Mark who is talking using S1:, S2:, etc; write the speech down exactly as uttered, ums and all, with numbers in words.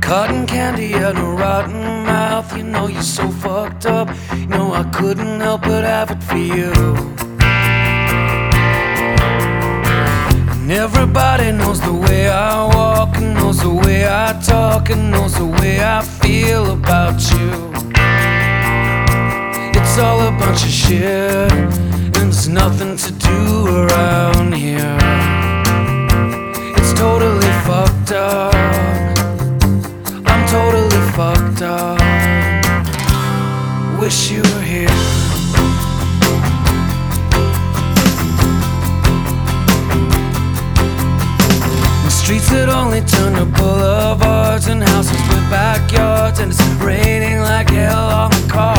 S1: Cotton candy and a rotten mouth. You know you're so fucked up. You know I couldn't help but have it for you. And everybody knows the way I walk, and knows the way I talk, and knows the way I feel about you. It's all a bunch of shit, and there's nothing to do around here. It's totally fucked up. I'm totally fucked up. Wish you were here. Streets that only turn to boulevards, and houses with backyards, and it's raining like hell on the car.